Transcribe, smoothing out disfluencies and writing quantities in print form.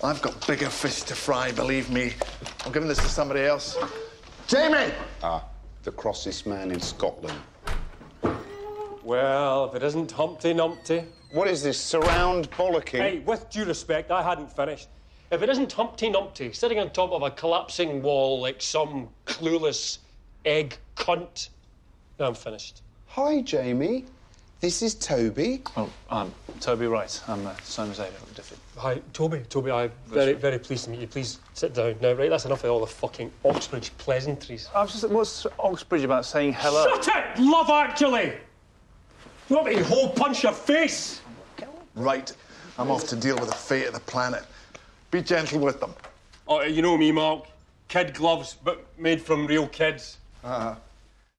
I've got bigger fish to fry, believe me. I'm giving this to somebody else. Jamie! Ah, the crossest man in Scotland. Well, if it isn't Humpty Numpty... What is this, surround bollocking? Hey, with due respect, I hadn't finished. If it isn't Humpty Numpty sitting on top of a collapsing wall like some clueless egg cunt, I'm finished. Hi, Jamie. This is Toby. Oh, I'm Toby Wright. I'm Simon's aide at Diffie. Hi, Toby. Toby, I'm very pleased to meet you. Please sit down. Now, right, that's enough of all the fucking Oxbridge pleasantries. I was just... What's Oxbridge about saying hello? Shut it! Love Actually! You want me to hole punch your face? Right. I'm off to deal with the fate of the planet. Be gentle with them. Oh, you know me, Mark. Kid gloves, but made from real kids. Uh-huh.